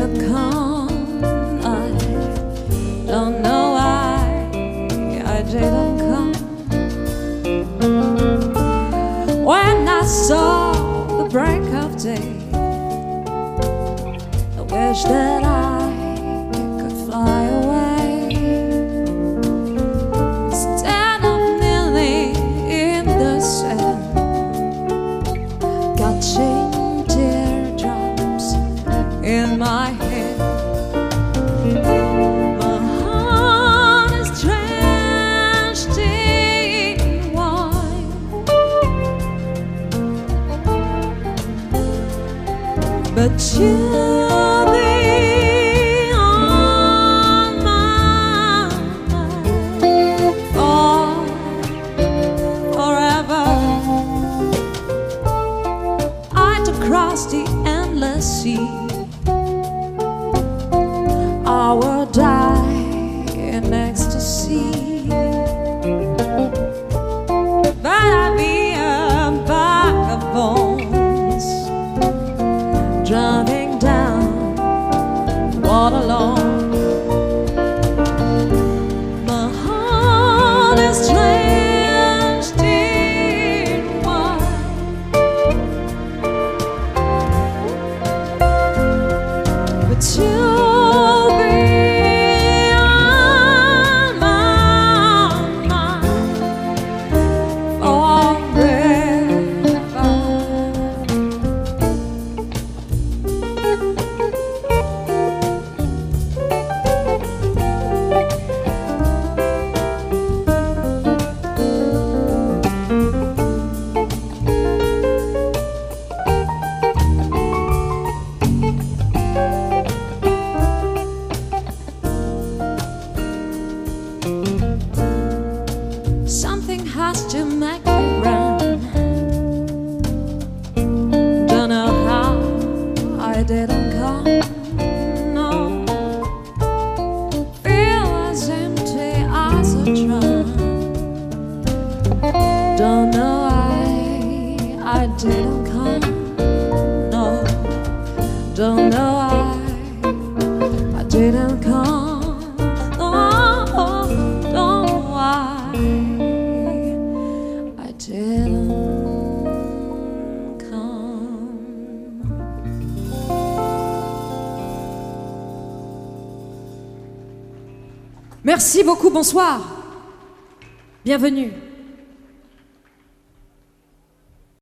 didn't come. I don't know why I didn't come. When I saw the break of day, I wish that I could fly away instead of kneeling in the sand, catching teardrops in my head. My heart is drenched in wine, but you'll be on my mind forever. I'd cross the endless sea, I will die in ecstasy, but I'll be a bag of bones drowning down all alone. My heart is drenched in wine, but you'll be on my mind forever. Something has to make me run. Don't know how I didn't come. No, feel as empty as a drum. Don't know why I didn't come. No, don't know why I didn't come. No, don't know why I didn't come. Merci beaucoup, bonsoir. Bienvenue.